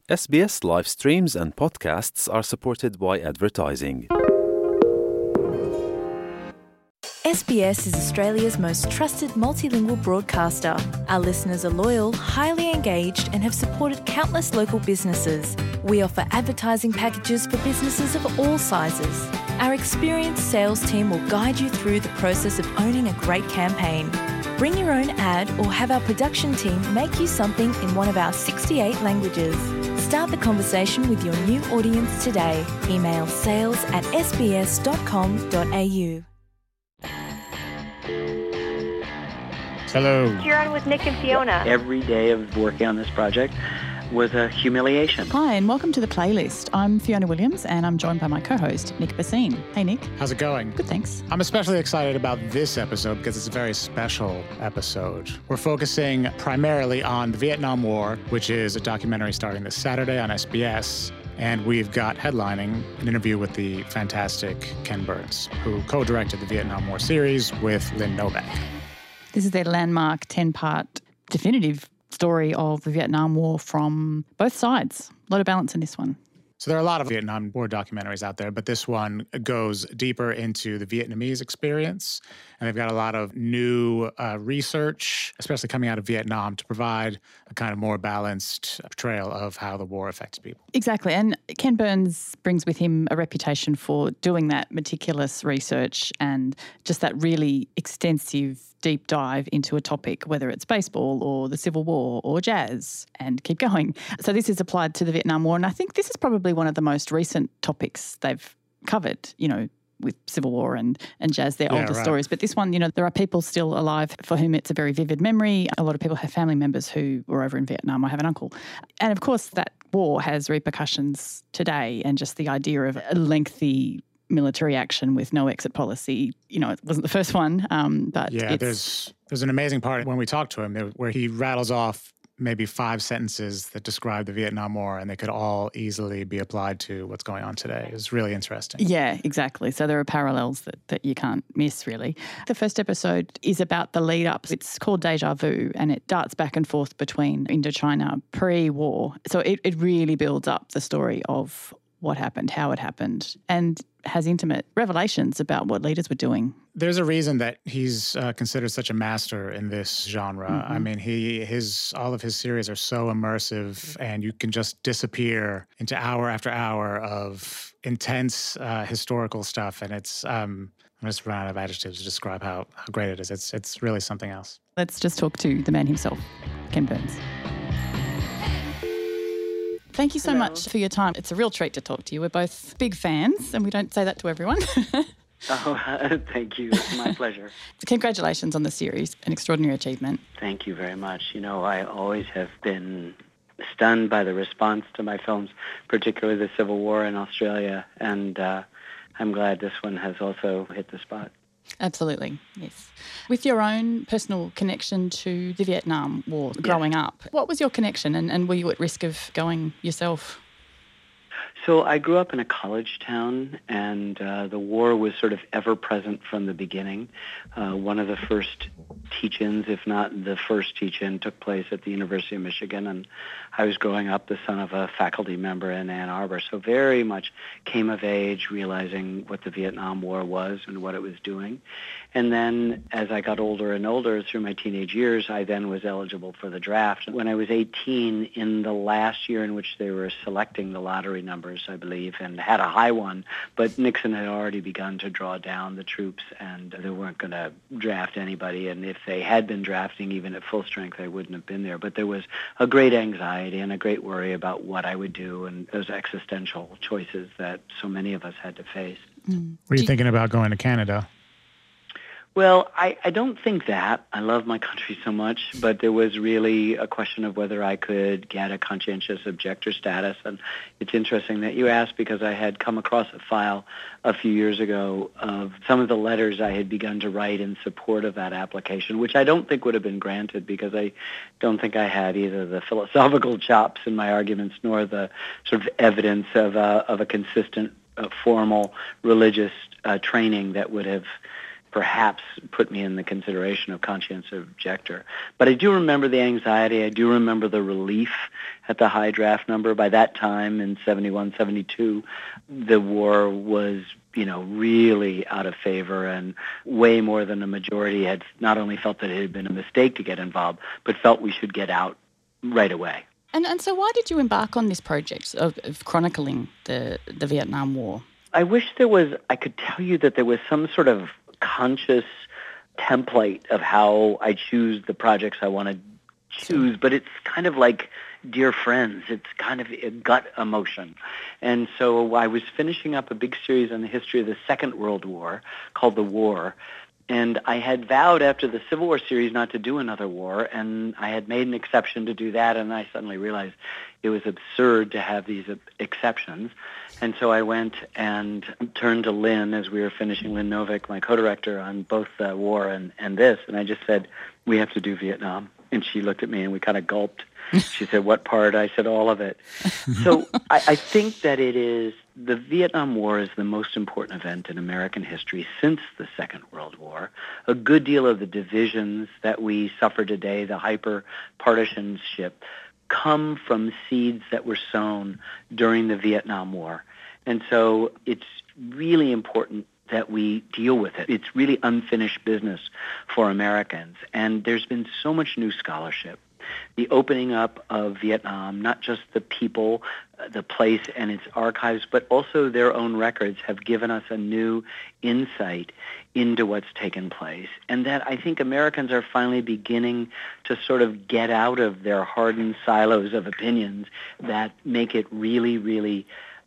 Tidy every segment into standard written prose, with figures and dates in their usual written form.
SBS live streams and podcasts are supported by advertising. SBS is Australia's most trusted multilingual broadcaster. Our listeners are loyal, highly engaged, and have supported countless local businesses. We offer advertising packages for businesses of all sizes. Our experienced sales team will guide you through the process of owning a great campaign. Bring your own ad or have our production team make you something in one of our 68 languages. Start the conversation with your new audience today. Email sales@sbs.com.au. Hello. You're on with Nick and Fiona. Every day of working on this project was a humiliation. Hi, and welcome to The Playlist. I'm Fiona Williams, and I'm joined by my co-host, Nick Bassine. Hey, Nick. How's it going? Good, thanks. I'm especially excited about this episode because it's a very special episode. We're focusing primarily on the Vietnam War, which is a documentary starting this Saturday on SBS. And we've got headlining an interview with the fantastic Ken Burns, who co-directed the Vietnam War series with Lynn Novick. This is their landmark 10-part definitive story of the Vietnam War from both sides. A lot of balance in this one. So there are a lot of Vietnam War documentaries out there, but this one goes deeper into the Vietnamese experience. And they've got a lot of new research, especially coming out of Vietnam, to provide a kind of more balanced portrayal of how the war affects people. Exactly. And Ken Burns brings with him a reputation for doing that meticulous research and just that really extensive deep dive into a topic, whether it's baseball or the Civil War or jazz, and keep going. So this is applied to the Vietnam War, and I think this is probably one of the most recent topics they've covered, with Civil War and jazz, their older stories. But this one, there are people still alive for whom it's a very vivid memory. A lot of people have family members who were over in Vietnam. I have an uncle. And of course, that war has repercussions today, and just the idea of a lengthy military action with no exit policy. It wasn't the first one, but yeah, there's an amazing part when we talk to him where he rattles off maybe 5 sentences that describe the Vietnam War, and they could all easily be applied to what's going on today. It's really interesting. Yeah, exactly. So there are parallels that you can't miss, really. The first episode is about the lead up. It's called Deja Vu, and it darts back and forth between Indochina pre-war. So it really builds up the story of what happened, how it happened, and has intimate revelations about what leaders were doing. There's a reason that he's considered such a master in this genre. Mm-hmm. I mean, all of his series are so immersive, and you can just disappear into hour after hour of intense historical stuff. And it's I'm just running out of adjectives to describe how great it is. It's really something else. Let's just talk to the man himself, Ken Burns. Thank you so much for your time. It's a real treat to talk to you. We're both big fans, and we don't say that to everyone. Thank you. It's my pleasure. Congratulations on the series, an extraordinary achievement. Thank you very much. I always have been stunned by the response to my films, particularly the Civil War in Australia, and I'm glad this one has also hit the spot. Absolutely, yes. With your own personal connection to the Vietnam War growing up, what was your connection, and were you at risk of going yourself? So I grew up in a college town, and the war was sort of ever-present from the beginning. One of the first teach-ins, if not the first teach-in, took place at the University of Michigan, and I was growing up the son of a faculty member in Ann Arbor, so very much came of age realizing what the Vietnam War was and what it was doing. And then as I got older and older through my teenage years, I then was eligible for the draft. When I was 18, in the last year in which they were selecting the lottery numbers, I believe, and had a high one, but Nixon had already begun to draw down the troops, and they weren't going to draft anybody, and if they had been drafting even at full strength, I wouldn't have been there. But there was a great anxiety and a great worry about what I would do, and those existential choices that so many of us had to face. Were you thinking about going to Canada? Well, I don't think that. I love my country so much, but there was really a question of whether I could get a conscientious objector status. And it's interesting that you asked, because I had come across a file a few years ago of some of the letters I had begun to write in support of that application, which I don't think would have been granted because I don't think I had either the philosophical chops in my arguments nor the sort of evidence of a consistent, formal religious training that would have perhaps put me in the consideration of conscientious objector. But I do remember the anxiety. I do remember the relief at the high draft number. By that time, in 71, 72, the war was, really out of favor, and way more than a majority had not only felt that it had been a mistake to get involved, but felt we should get out right away. And so why did you embark on this project of chronicling the Vietnam War? I wish I could tell you that there was some sort of conscious template of how I choose the projects I want to choose, but it's kind of like dear friends. It's kind of a gut emotion. And so I was finishing up a big series on the history of the Second World War called The War. And I had vowed after the Civil War series not to do another war, and I had made an exception to do that, and I suddenly realized it was absurd to have these exceptions. And so I went and turned to Lynn as we were finishing, Lynn Novick, my co-director, on both the war and this, and I just said, we have to do Vietnam. And she looked at me and we kind of gulped. She said, what part? I said, all of it. So I think that the Vietnam War is the most important event in American history since the Second World War. A good deal of the divisions that we suffer today, the hyper-partisanship, come from seeds that were sown during the Vietnam War. And so it's really important that we deal with it. It's really unfinished business for Americans. And there's been so much new scholarship. The opening up of Vietnam, not just the people, the place and its archives, but also their own records have given us a new insight into what's taken place. And that I think Americans are finally beginning to sort of get out of their hardened silos of opinions that make it really, really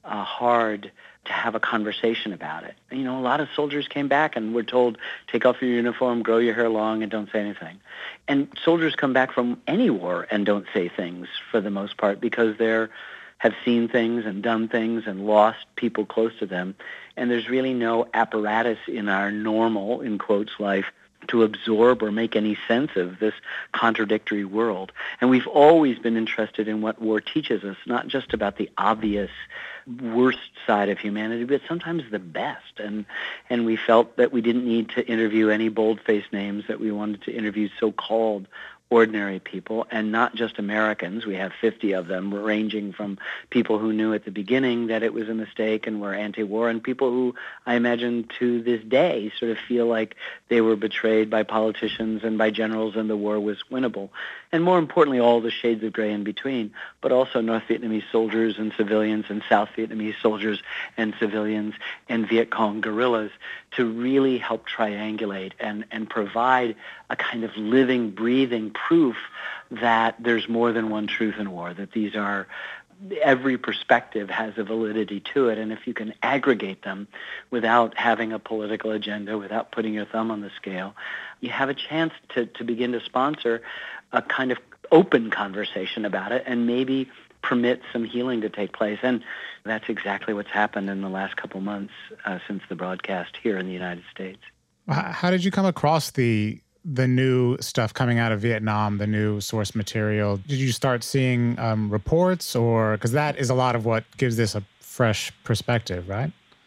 hard to have a conversation about it. A lot of soldiers came back and were told, take off your uniform, grow your hair long, and don't say anything. And soldiers come back from any war and don't say things for the most part because they have seen things and done things and lost people close to them. And there's really no apparatus in our normal, in quotes, life to absorb or make any sense of this contradictory world. And we've always been interested in what war teaches us, not just about the obvious worst side of humanity, but sometimes the best. And we felt that we didn't need to interview any bold-faced names, that we wanted to interview so-called ordinary people, and not just Americans. We have 50 of them, ranging from people who knew at the beginning that it was a mistake and were anti-war, and people who, I imagine, to this day sort of feel like they were betrayed by politicians and by generals and the war was winnable. And more importantly, all the shades of gray in between, but also North Vietnamese soldiers and civilians and South Vietnamese soldiers and civilians and Viet Cong guerrillas to really help triangulate and provide a kind of living, breathing proof that there's more than one truth in war, that these are, every perspective has a validity to it. And if you can aggregate them without having a political agenda, without putting your thumb on the scale, you have a chance to begin to sponsor a kind of open conversation about it and maybe permit some healing to take place. And that's exactly what's happened in the last couple months since the broadcast here in the United States. How did you come across the new stuff coming out of Vietnam, the new source material? Did you start seeing reports, or because that is a lot of what gives this a fresh perspective, right?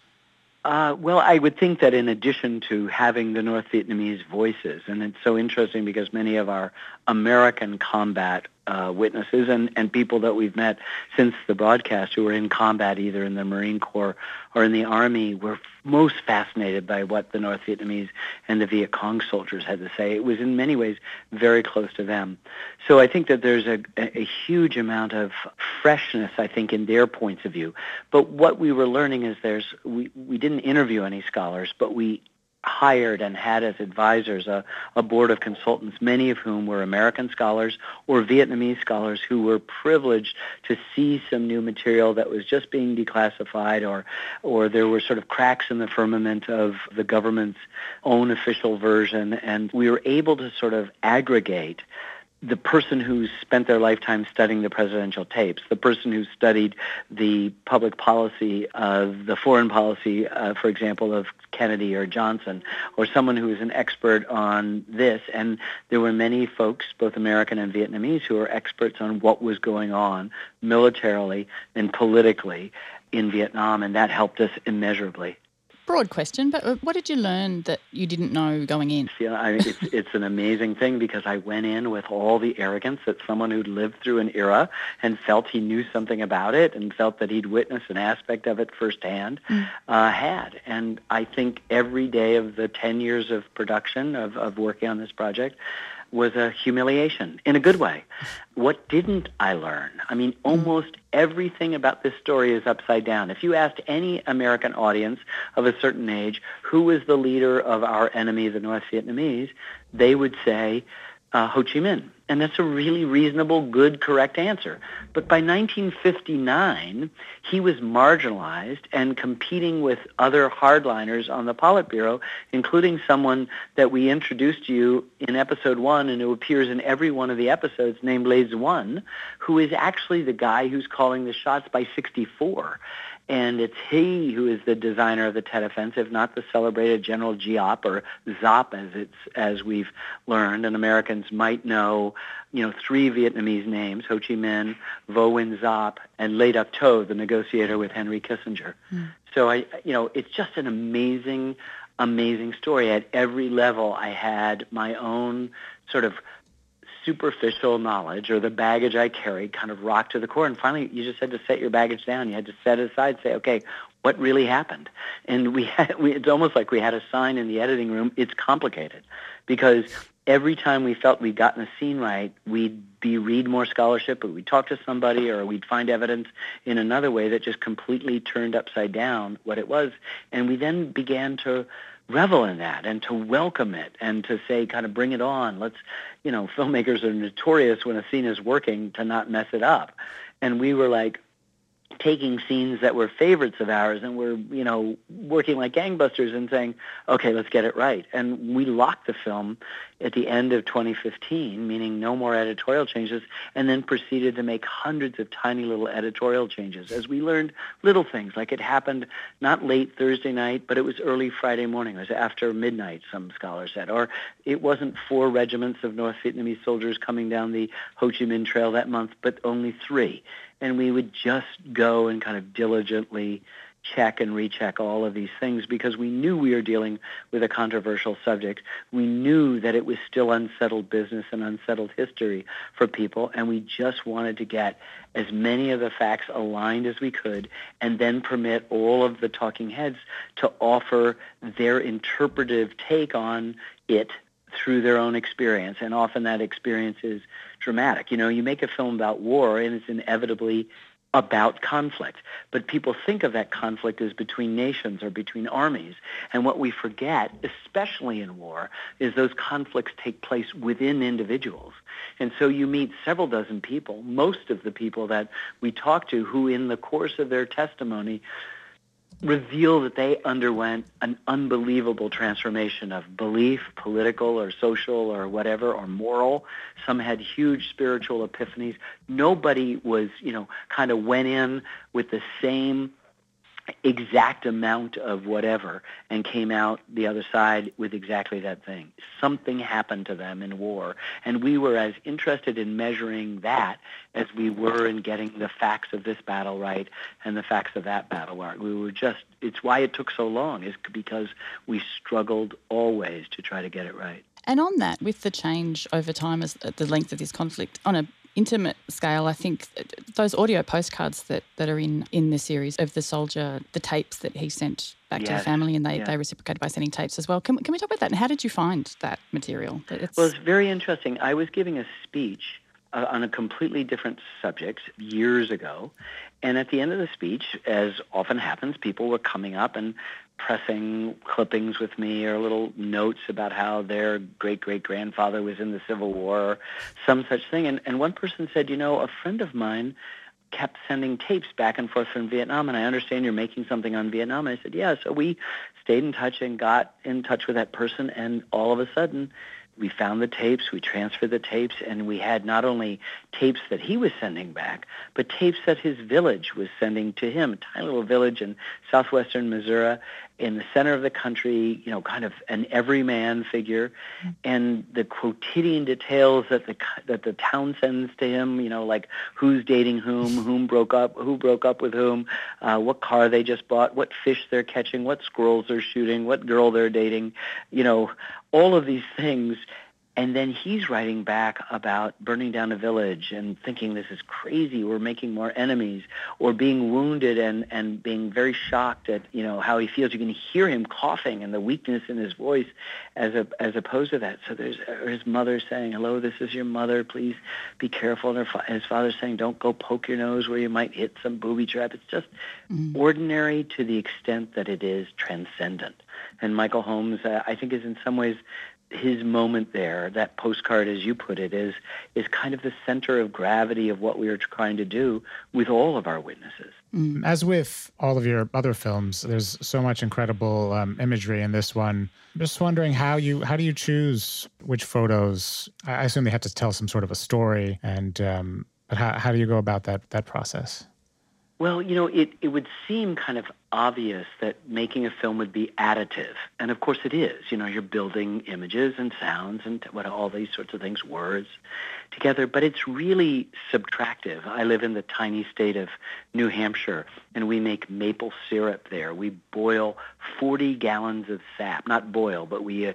Well, I would think that in addition to having the North Vietnamese voices, and it's so interesting because many of our American combat witnesses and people that we've met since the broadcast who were in combat either in the Marine Corps or in the Army were most fascinated by what the North Vietnamese and the Viet Cong soldiers had to say. It was in many ways very close to them. So I think that there's a huge amount of freshness, I think, in their points of view. But what we were learning is we didn't interview any scholars, but we hired and had as advisors a board of consultants, many of whom were American scholars or Vietnamese scholars who were privileged to see some new material that was just being declassified, or there were sort of cracks in the firmament of the government's own official version. And we were able to sort of aggregate the person who spent their lifetime studying the presidential tapes, the person who studied the public policy of the foreign policy, for example, of Kennedy or Johnson, or someone who was an expert on this. And there were many folks, both American and Vietnamese, who were experts on what was going on militarily and politically in Vietnam, and that helped us immeasurably. Broad question, but what did you learn that you didn't know going in? It's an amazing thing because I went in with all the arrogance that someone who'd lived through an era and felt he knew something about it and felt that he'd witnessed an aspect of it firsthand had. And I think every day of the 10 years of production of working on this project was a humiliation in a good way. What didn't I learn? I mean, almost everything about this story is upside down. If you asked any American audience of a certain age who was the leader of our enemy, the North Vietnamese, they would say Ho Chi Minh. And that's a really reasonable, good, correct answer. But by 1959, he was marginalized and competing with other hardliners on the Politburo, including someone that we introduced to you in episode 1 and who appears in every one of the episodes, named Le Duan, who is actually the guy who's calling the shots by 64. And it's he who is the designer of the Tet Offensive, not the celebrated General Giap or Zop, as we've learned. And Americans might know, 3 Vietnamese names: Ho Chi Minh, Vo Nguyen Giap, and Le Duc Tho, the negotiator with Henry Kissinger. So it's just an amazing, amazing story. At every level, I had my own sort of superficial knowledge, or the baggage I carried, kind of rocked to the core. And finally, you just had to set your baggage down. You had to set it aside, say, okay, what really happened? And it's almost like we had a sign in the editing room, it's complicated. Because every time we felt we'd gotten a scene right, we'd read more scholarship, or we'd talk to somebody, or we'd find evidence in another way that just completely turned upside down what it was. And we then began to revel in that and to welcome it and to say, kind of bring it on. Let's, filmmakers are notorious when a scene is working to not mess it up. And we were like taking scenes that were favorites of ours and we're, working like gangbusters and saying, okay, let's get it right. And we locked the film at the end of 2015, meaning no more editorial changes, and then proceeded to make hundreds of tiny little editorial changes as we learned little things, like it happened not late Thursday night, but it was early Friday morning. It was after midnight, some scholars said. Or it wasn't 4 regiments of North Vietnamese soldiers coming down the Ho Chi Minh Trail that month, but only 3. And we would just go and kind of diligently check and recheck all of these things because we knew we were dealing with a controversial subject. We knew that it was still unsettled business and unsettled history for people, and we just wanted to get as many of the facts aligned as we could and then permit all of the talking heads to offer their interpretive take on it through their own experience. And often that experience is dramatic. You make a film about war and it's inevitably about conflict. But people think of that conflict as between nations or between armies. And what we forget, especially in war, is those conflicts take place within individuals. And so you meet several dozen people, most of the people that we talk to, who in the course of their testimony reveal that they underwent an unbelievable transformation of belief, political or social or whatever, or moral. Some had huge spiritual epiphanies. Nobody was, kind of went in with the same exact amount of whatever and came out the other side with exactly that thing. Something happened to them in war, and we were as interested in measuring that as we were in getting the facts of this battle right and the facts of that battle right. It's why it took so long, is because we struggled always to try to get it right. And on that, with the change over time as the length of this conflict, on a intimate scale, I think those audio postcards that are in the series of the soldier, the tapes that he sent back to the family, and they reciprocated by sending tapes as well. Can we talk about that? And how did you find that material? Well, it's very interesting. I was giving a speech on a completely different subject years ago, and at the end of the speech, as often happens, people were coming up and pressing clippings with me or little notes about how their great-great-grandfather was in the Civil War or some such thing. And one person said, a friend of mine kept sending tapes back and forth from Vietnam, and I understand you're making something on Vietnam. And I said, yeah. So we stayed in touch and got in touch with that person, and all of a sudden we found the tapes, we transferred the tapes, and we had not only tapes that he was sending back, but tapes that his village was sending to him, a tiny little village in southwestern Missouri, in the center of the country, kind of an everyman figure, and the quotidian details that the town sends to him, like who's dating whom, who broke up with whom, what car they just bought, what fish they're catching, what squirrels they're shooting, what girl they're dating, all of these things. And then he's writing back about burning down a village and thinking this is crazy, we're making more enemies, or being wounded and being very shocked at, how he feels. You can hear him coughing and the weakness in his voice as opposed to that. So there's his mother saying, hello, this is your mother, please be careful. And his father saying, don't go poke your nose where you might hit some booby trap. It's just ordinary to the extent that it is transcendent. And Michael Holmes, I think, is in some ways his moment there, that postcard, as you put it, is kind of the center of gravity of what we are trying to do with all of our witnesses. As with all of your other films, there's so much incredible imagery in this one. I'm just wondering how do you choose which photos? I assume they have to tell some sort of a story, and but how do you go about that process? Well, it would seem kind of obvious that making a film would be additive. And of course it is. You're building images and sounds and all these sorts of things, words together. But it's really subtractive. I live in the tiny state of New Hampshire, and we make maple syrup there. We boil 40 gallons of sap. Not boil, but we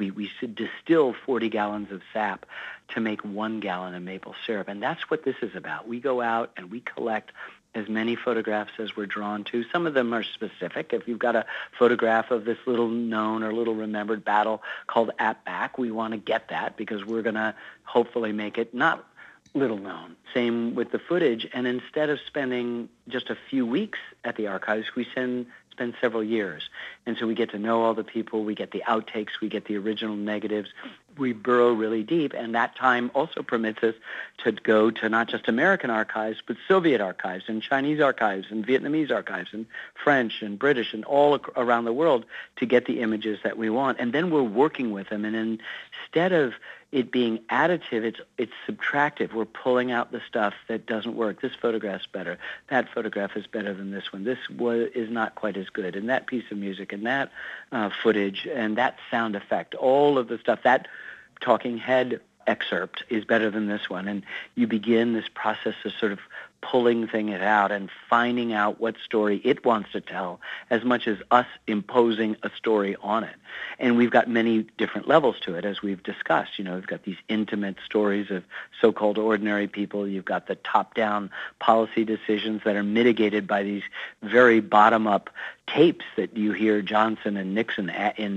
distill 40 gallons of sap to make 1 gallon of maple syrup. And that's what this is about. We go out and we collect as many photographs as we're drawn to. Some of them are specific. If you've got a photograph of this little known or little remembered battle called At Back, we want to get that because we're going to hopefully make it not little known. Same with the footage. And instead of spending just a few weeks at the archives, we spend several years. And so we get to know all the people, we get the outtakes, we get the original negatives, we burrow really deep, and that time also permits us to go to not just American archives, but Soviet archives and Chinese archives and Vietnamese archives and French and British and all around the world to get the images that we want. And then we're working with them, and instead of it being additive, it's subtractive. We're pulling out the stuff that doesn't work. This photograph's better. That photograph is better than this one. This is not quite as good. And that piece of music and that footage and that sound effect, all of the stuff, that talking head excerpt is better than this one. And you begin this process of sort of pulling it out and finding out what story it wants to tell as much as us imposing a story on it. And we've got many different levels to it, as we've discussed. We've got these intimate stories of so-called ordinary people. You've got the top-down policy decisions that are mitigated by these very bottom-up tapes that you hear Johnson and Nixon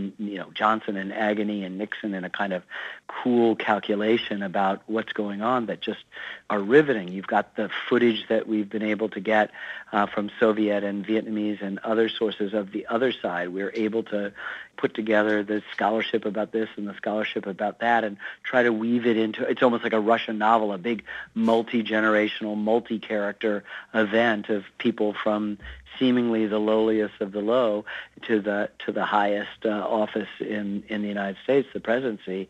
Johnson in agony and Nixon in a kind of cool calculation about what's going on that just are riveting. You've got the footage that we've been able to get from Soviet and Vietnamese and other sources of the other side. We're able to put together the scholarship about this and the scholarship about that and try to weave it into, it's almost like a Russian novel, a big multi-generational, multi-character event of people from seemingly the lowliest of the low to the highest office in the United States, the presidency,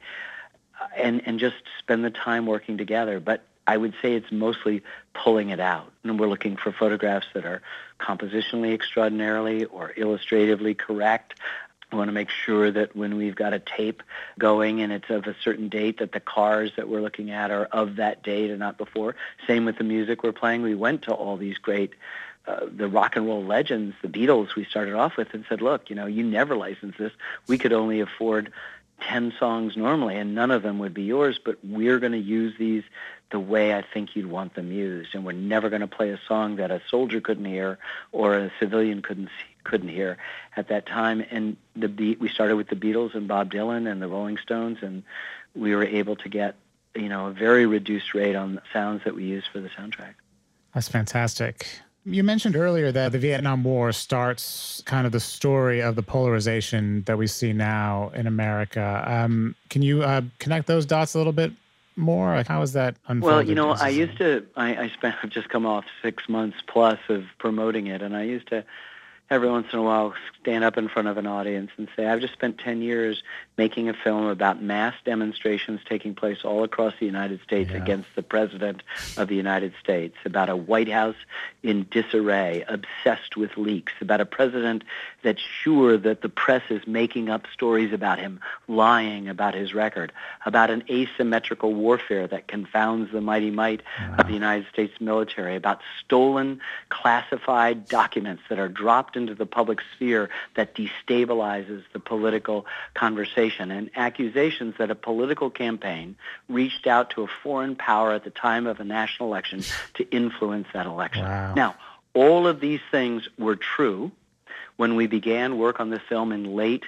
and just spend the time working together. But I would say it's mostly pulling it out. And we're looking for photographs that are compositionally extraordinarily or illustratively correct. I want to make sure that when we've got a tape going and it's of a certain date, that the cars that we're looking at are of that date and not before. Same with the music we're playing. We went to all these great the rock and roll legends, the Beatles we started off with, and said, look, you never license this. We could only afford 10 songs normally, and none of them would be yours, but we're going to use these the way I think you'd want them used, and we're never going to play a song that a soldier couldn't hear or a civilian couldn't hear at that time. And we started with the Beatles and Bob Dylan and the Rolling Stones, and we were able to get a very reduced rate on the sounds that we use for the soundtrack. That's fantastic. You mentioned earlier that the Vietnam War starts kind of the story of the polarization that we see now in America. Can you connect those dots a little bit more? Like, how is that unfolded? Well, I've just come off 6 months plus of promoting it, and I used to every once in a while stand up in front of an audience and say, I've just spent 10 years making a film about mass demonstrations taking place all across the United States against the President of the United States, about a White House in disarray, obsessed with leaks, about a president that's sure that the press is making up stories about him, lying about his record, about an asymmetrical warfare that confounds the mighty might of the United States military, about stolen, classified documents that are dropped into the public sphere that destabilizes the political conversation, and accusations that a political campaign reached out to a foreign power at the time of a national election to influence that election. Wow. Now, all of these things were true when we began work on the film in late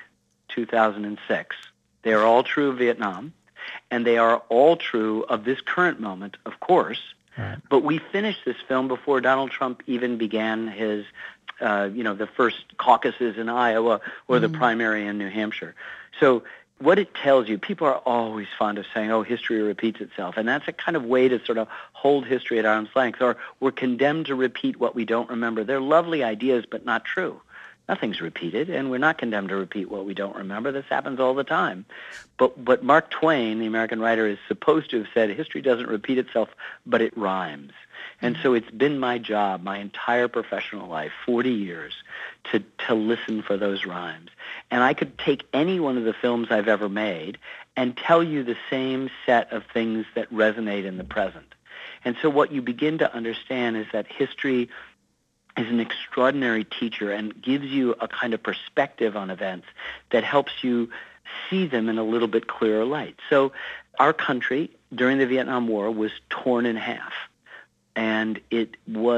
2006. They are all true of Vietnam, and they are all true of this current moment, of course. Right. But we finished this film before Donald Trump even began his, the first caucuses in Iowa or the primary in New Hampshire. So what it tells you, people are always fond of saying, oh, history repeats itself. And that's a kind of way to sort of hold history at arm's length, or we're condemned to repeat what we don't remember. They're lovely ideas, but not true. Nothing's repeated, and we're not condemned to repeat what we don't remember. This happens all the time. But Mark Twain, the American writer, is supposed to have said, history doesn't repeat itself, but it rhymes. And so it's been my job, my entire professional life, 40 years, to listen for those rhymes. And I could take any one of the films I've ever made and tell you the same set of things that resonate in the present. And so what you begin to understand is that history is an extraordinary teacher and gives you a kind of perspective on events that helps you see them in a little bit clearer light. So our country during the Vietnam War was torn in half. And it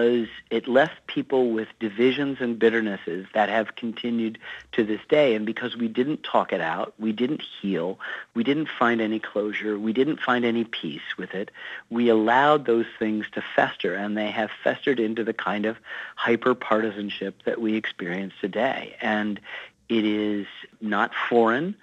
left people with divisions and bitternesses that have continued to this day. And because we didn't talk it out, we didn't heal, we didn't find any closure, we didn't find any peace with it, we allowed those things to fester, and they have festered into the kind of hyper-partisanship that we experience today. And it is not foreign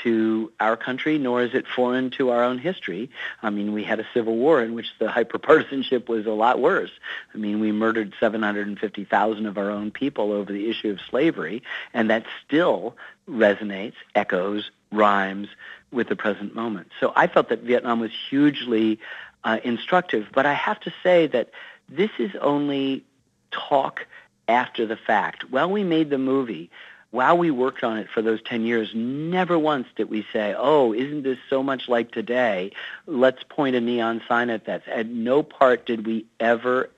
to our country, nor is it foreign to our own history. I mean, we had a civil war in which the hyperpartisanship was a lot worse. I mean, we murdered 750,000 of our own people over the issue of slavery, and that still resonates, echoes, rhymes with the present moment. So I felt that Vietnam was hugely instructive, but I have to say that this is only talk after the fact. While we made the movie, while we worked on it for those 10 years, never once did we say, oh, isn't this so much like today? Let's point a neon sign at that. At no part did we ever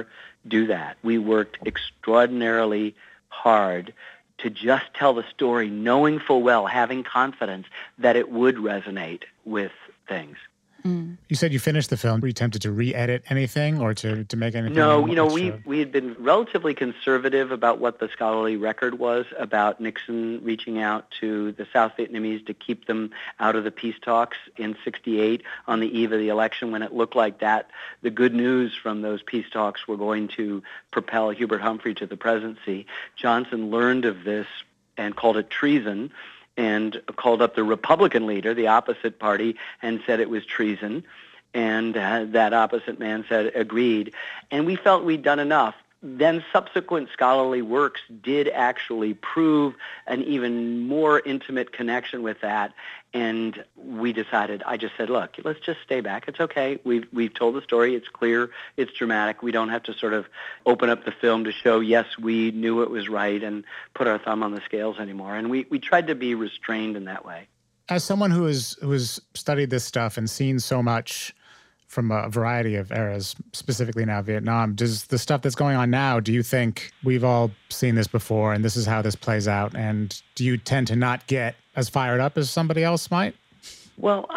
do that. We worked extraordinarily hard to just tell the story, knowing full well, having confidence that it would resonate with things. You said you finished the film. Were you tempted to re-edit anything or to make anything? No, we had been relatively conservative about what the scholarly record was about Nixon reaching out to the South Vietnamese to keep them out of the peace talks in 1968 on the eve of the election, when it looked like that the good news from those peace talks were going to propel Hubert Humphrey to the presidency. Johnson learned of this and called it treason, and called up the Republican leader, the opposite party, and said it was treason. And that opposite man said, agreed. And we felt we'd done enough. Then subsequent scholarly works did actually prove an even more intimate connection with that. And we decided, I just said, look, let's just stay back. It's okay. We've told the story. It's clear. It's dramatic. We don't have to sort of open up the film to show, yes, we knew it was right and put our thumb on the scales anymore. And we tried to be restrained in that way. As someone who has studied this stuff and seen so much from a variety of eras, specifically now Vietnam, does the stuff that's going on now, do you think we've all seen this before and this is how this plays out? And do you tend to not get as fired up as somebody else might? Well,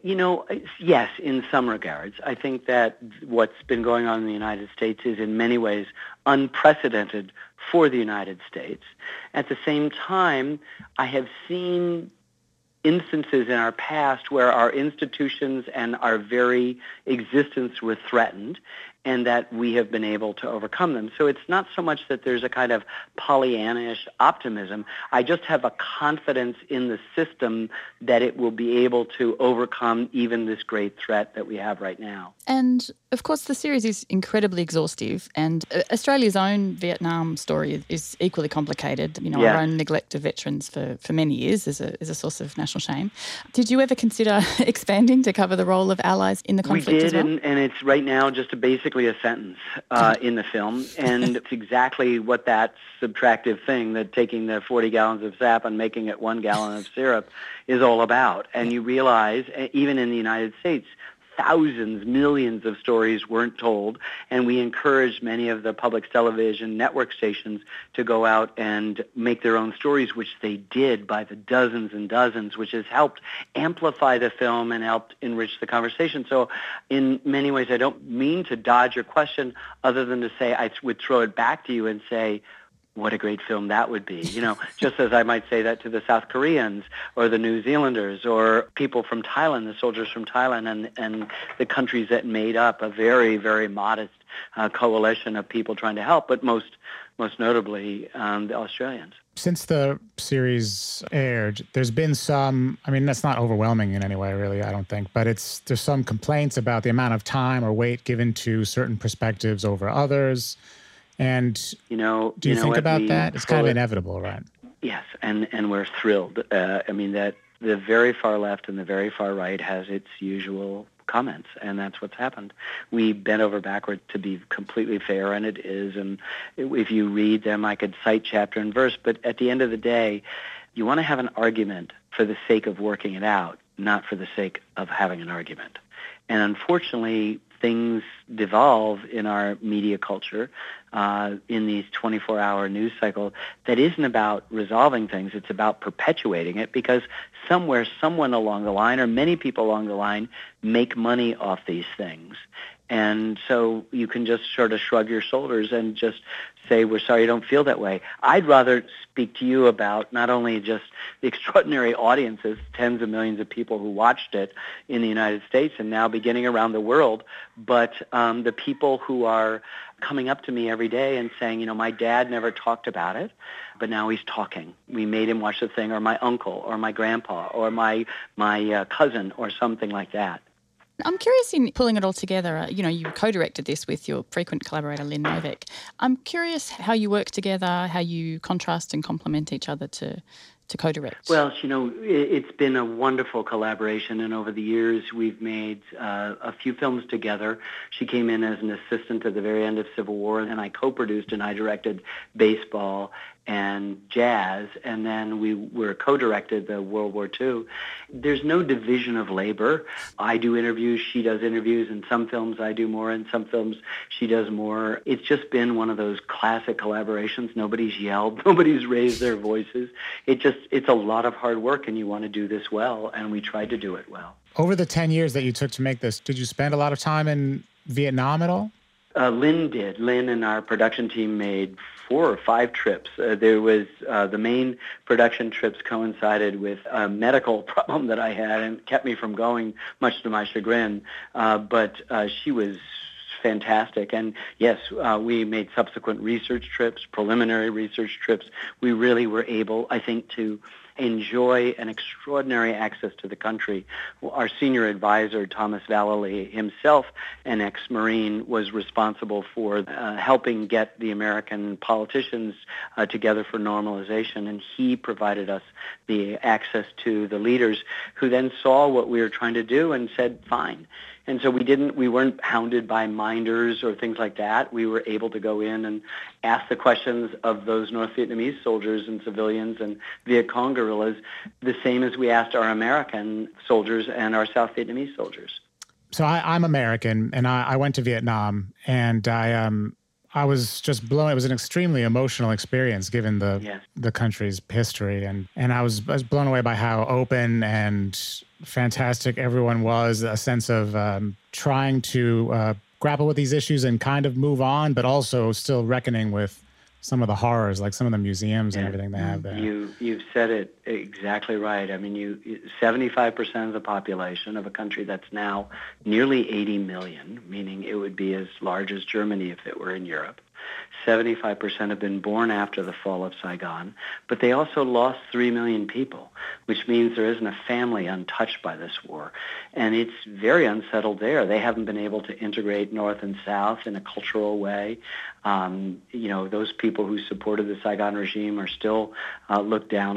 yes, in some regards. I think that what's been going on in the United States is in many ways unprecedented for the United States. At the same time, I have seen instances in our past where our institutions and our very existence were threatened, and that we have been able to overcome them. So it's not so much that there's a kind of Pollyannish optimism. I just have a confidence in the system that it will be able to overcome even this great threat that we have right now. And Of course, the series is incredibly exhaustive, and Australia's own Vietnam story is equally complicated. Our own neglect of veterans for many years is a source of national shame. Did you ever consider expanding to cover the role of allies in the conflict? We did, as well? and it's right now just basically a sentence in the film, and it's exactly what that subtractive thing, that taking the 40 gallons of sap and making it 1 gallon of syrup, is all about. And you realize, even in the United States, thousands, millions of stories weren't told, and we encouraged many of the public television network stations to go out and make their own stories, which they did by the dozens and dozens, which has helped amplify the film and helped enrich the conversation. So in many ways, I don't mean to dodge your question other than to say I would throw it back to you and say, what a great film that would be, just as I might say that to the South Koreans or the New Zealanders or people from Thailand, the soldiers from Thailand, and the countries that made up a very, very modest coalition of people trying to help, but most notably the Australians. Since the series aired, there's been some, that's not overwhelming in any way, really, I don't think, but there's some complaints about the amount of time or weight given to certain perspectives over others. And do you think about that? It's kind of inevitable, right? Yes, and we're thrilled. That the very far left and the very far right has its usual comments, and that's what's happened. We bent over backward to be completely fair, and it is. And if you read them, I could cite chapter and verse, but at the end of the day, you want to have an argument for the sake of working it out, not for the sake of having an argument. And unfortunately, things devolve in our media culture in these 24-hour news cycle that isn't about resolving things. It's about perpetuating it, because somewhere, someone along the line, or many people along the line, make money off these things. And so you can just sort of shrug your shoulders and just say, we're sorry you don't feel that way. I'd rather speak to you about not only just the extraordinary audiences, tens of millions of people who watched it in the United States and now beginning around the world, but the people who are coming up to me every day and saying, my dad never talked about it, but now he's talking. We made him watch the thing, or my uncle, or my grandpa, or my cousin, or something like that. I'm curious, in pulling it all together, you co-directed this with your frequent collaborator, Lynn Novick. I'm curious how you work together, how you contrast and complement each other to co-direct. Well, it's been a wonderful collaboration, and over the years we've made a few films together. She came in as an assistant at the very end of Civil War, and I co-produced and I directed Baseball and Jazz, and then we were co-directed the World War II. There's no division of labor. I do interviews, she does interviews. In some films I do more, in some films she does more. It's just been one of those classic collaborations. Nobody's yelled, nobody's raised their voices. It's a lot of hard work, and you want to do this well, and we tried to do it well. Over the 10 years that you took to make this, did you spend a lot of time in Vietnam at all? Lynn did. Lynn and our production team made 4 or 5 trips. There was the main production trips coincided with a medical problem that I had and kept me from going, much to my chagrin. But she was fantastic. And yes, we made subsequent research trips, preliminary research trips. We really were able, I think, to enjoy an extraordinary access to the country. Our senior advisor, Thomas Vallely, himself an ex-Marine, was responsible for helping get the American politicians together for normalization, and he provided us the access to the leaders, who then saw what we were trying to do and said, fine. And so we weren't hounded by minders or things like that. We were able to go in and ask the questions of those North Vietnamese soldiers and civilians and Viet Cong guerrillas, the same as we asked our American soldiers and our South Vietnamese soldiers. So I'm American, and I went to Vietnam, and I was just blown. It was an extremely emotional experience, given the country's history, and I was blown away by how open and fantastic everyone was. A sense of trying to grapple with these issues and kind of move on, but also still reckoning with some of the horrors, like some of the museums and everything they have there. You've said it exactly right. 75% of the population of a country that's now nearly 80 million, meaning it would be as large as Germany if it were in Europe. 75% have been born after the fall of Saigon, but they also lost 3 million people, which means there isn't a family untouched by this war. And it's very unsettled there. They haven't been able to integrate North and South in a cultural way. Those people who supported the Saigon regime are still looked down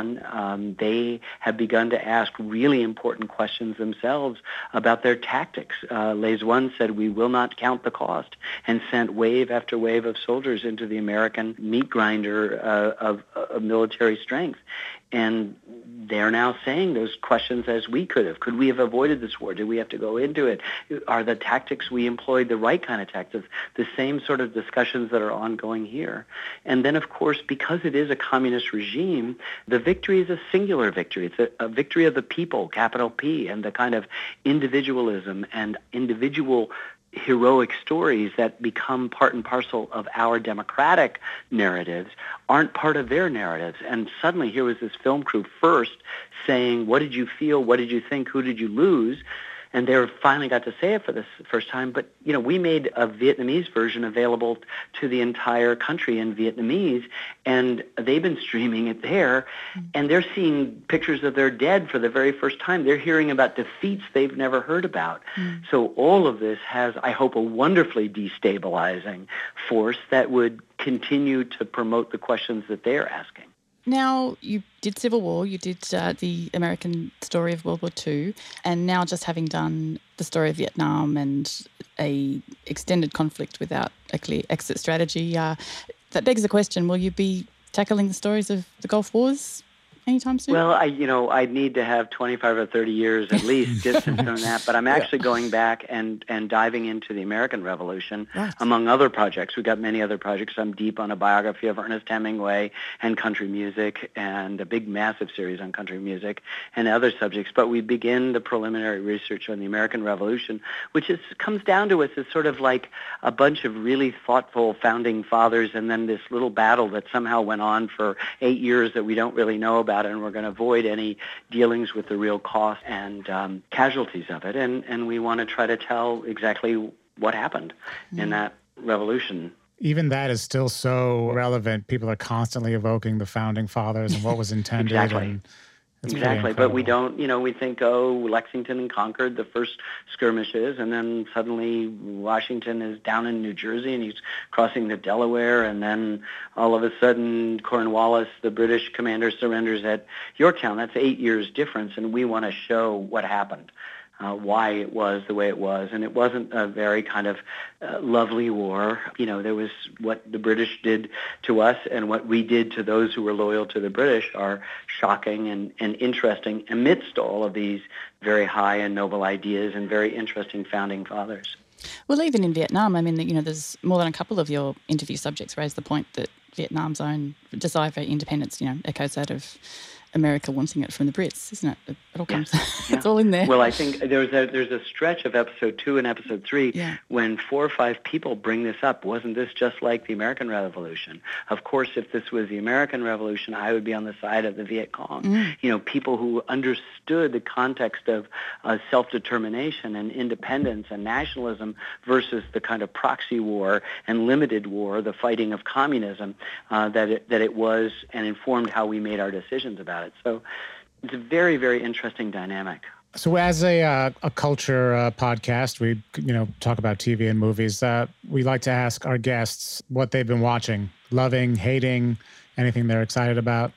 upon. They have begun to ask really important questions themselves about their tactics. Les One said, "We will not count the cost," and sent wave after wave of soldiers into the American meat grinder of military strength. And they're now saying those questions as we could have. Could we have avoided this war? Did we have to go into it? Are the tactics we employed the right kind of tactics? The same sort of discussions that are ongoing here. And then, of course, because it is a communist regime, the victory is a singular victory. It's a victory of the people, capital P, and the kind of individualism and individual heroic stories that become part and parcel of our democratic narratives aren't part of their narratives. And suddenly here was this film crew first saying, what did you feel? What did you think? Who did you lose? And they finally got to say it for the first time. But, we made a Vietnamese version available to the entire country in Vietnamese, and they've been streaming it there, and they're seeing pictures of their dead for the very first time. They're hearing about defeats they've never heard about. So all of this has, I hope, a wonderfully destabilizing force that would continue to promote the questions that they're asking. Now, you did Civil War, you did the American story of World War II, and now just having done the story of Vietnam and a extended conflict without a clear exit strategy, that begs the question, will you be tackling the stories of the Gulf Wars anytime soon? Well, I need to have 25 or 30 years at least distance from that, but I'm actually going back and diving into the American Revolution, among other projects. We've got many other projects. I'm deep on a biography of Ernest Hemingway and country music, and a big, massive series on country music and other subjects. But we begin the preliminary research on the American Revolution, which comes down to us as sort of like a bunch of really thoughtful founding fathers, and then this little battle that somehow went on for 8 years that we don't really know about, and we're going to avoid any dealings with the real cost and casualties of it. And we want to try to tell exactly what happened in that revolution. Even that is still so relevant. People are constantly evoking the founding fathers and what was intended. Exactly. Exactly, but we don't, we think, Lexington and Concord, the first skirmishes, and then suddenly Washington is down in New Jersey and he's crossing the Delaware, and then all of a sudden Cornwallis, the British commander, surrenders at Yorktown. That's 8 years difference, and we want to show what happened. Why it was the way it was. And it wasn't a very kind of lovely war. There was what the British did to us and what we did to those who were loyal to the British are shocking and interesting amidst all of these very high and noble ideas and very interesting founding fathers. Well, even in Vietnam, there's more than a couple of your interview subjects raise the point that Vietnam's own desire for independence, echoes that of America wanting it from the Brits, isn't it? It all comes, it's all in there. Well, I think there's a stretch of episode 2 and episode 3 when 4 or 5 people bring this up. Wasn't this just like the American Revolution? Of course, if this was the American Revolution, I would be on the side of the Viet Cong. People who understood the context of self-determination and independence and nationalism versus the kind of proxy war and limited war, the fighting of communism, that it was, and informed how we made our decisions about it. So it's a very, very interesting dynamic. So as a culture podcast, we talk about TV and movies. We like to ask our guests what they've been watching, loving, hating, anything they're excited about.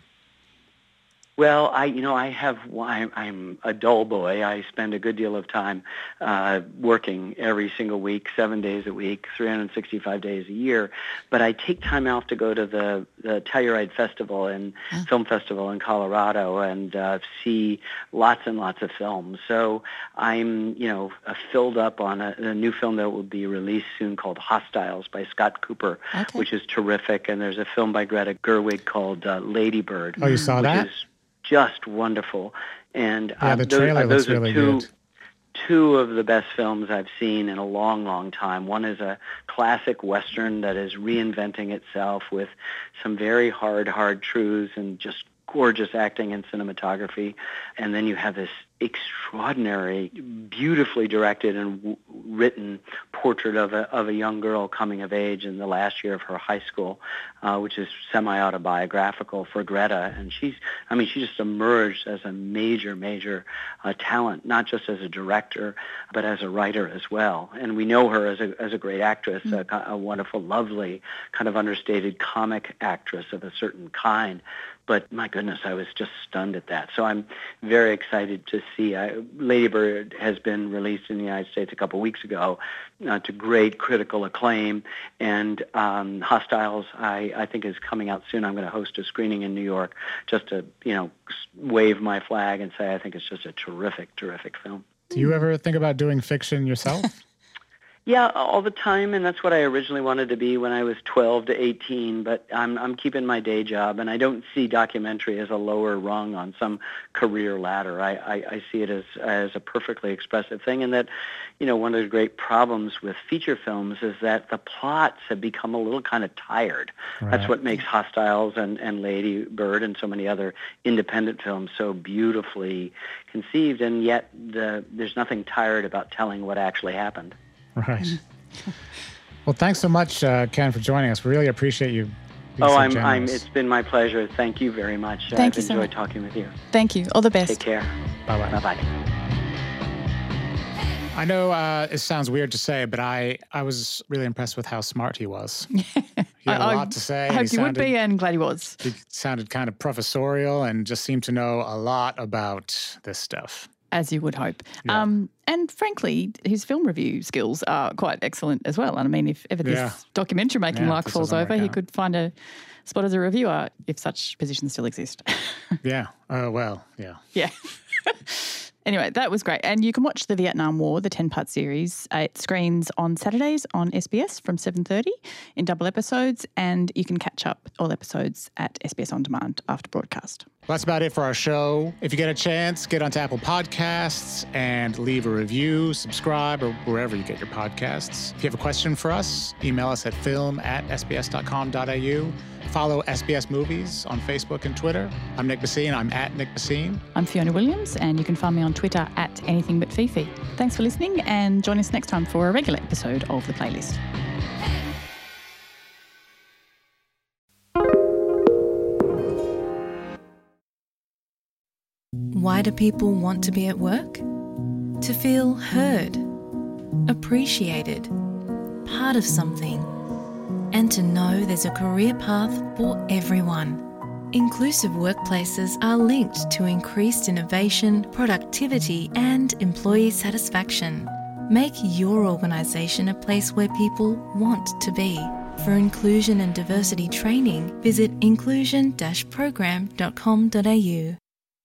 Well, I'm a dull boy. I spend a good deal of time working every single week, 7 days a week, 365 days a year. But I take time off to go to the Telluride Festival and Film Festival in Colorado and see lots and lots of films. So I'm, filled up on a new film that will be released soon called Hostiles by Scott Cooper, which is terrific. And there's a film by Greta Gerwig called Lady Bird. Oh, you saw that? Is just wonderful. And the trailer looks really good. Two of the best films I've seen in a long, long time. One is a classic Western that is reinventing itself with some very hard truths and just gorgeous acting and cinematography. And then you have this extraordinary, beautifully directed and written portrait of a young girl coming of age in the last year of her high school, which is semi-autobiographical for Greta. And she just emerged as a major talent, not just as a director, but as a writer as well. And we know her as a great actress, a wonderful, lovely, kind of understated comic actress of a certain kind. But my goodness, I was just stunned at that. So I'm very excited to see. Lady Bird has been released in the United States a couple weeks ago to great critical acclaim. And Hostiles, I think, is coming out soon. I'm going to host a screening in New York just to, wave my flag and say I think it's just a terrific film. Do you ever think about doing fiction yourself? Yeah, all the time, and that's what I originally wanted to be when I was 12 to 18, but I'm keeping my day job, and I don't see documentary as a lower rung on some career ladder. I see it as a perfectly expressive thing, and that, one of the great problems with feature films is that the plots have become a little kind of tired. Right. That's what makes Hostiles and Lady Bird and so many other independent films so beautifully conceived, and yet there's nothing tired about telling what actually happened. Right. Well, thanks so much, Ken, for joining us. We really appreciate you being so generous. It's been my pleasure. Thank you very much. I've enjoyed talking with you. Thank you. All the best. Take care. Bye-bye. Bye-bye. I know it sounds weird to say, but I was really impressed with how smart he was. He had a lot to say. I hope you would be, and glad he was. He sounded kind of professorial and just seemed to know a lot about this stuff. As you would hope. Yeah. And frankly, his film review skills are quite excellent as well. And I mean, if ever this documentary making luck falls over, he could find a spot as a reviewer if such positions still exist. Yeah. Yeah. Anyway, that was great. And you can watch The Vietnam War, the 10-part series. It screens on Saturdays on SBS from 7:30 in double episodes, and you can catch up all episodes at SBS On Demand after broadcast. Well, that's about it for our show. If you get a chance, get onto Apple Podcasts and leave a review, subscribe, or wherever you get your podcasts. If you have a question for us, email us at film@sbs.com.au. Follow SBS Movies on Facebook and Twitter. I'm Nick Bassine. I'm at Nick Bassine. I'm Fiona Williams, and you can find me on Twitter at AnythingButFifi. Thanks for listening, and join us next time for a regular episode of The Playlist. Why do people want to be at work? To feel heard, appreciated, part of something, and to know there's a career path for everyone. Inclusive workplaces are linked to increased innovation, productivity, and employee satisfaction. Make your organisation a place where people want to be. For inclusion and diversity training, visit inclusion-program.com.au.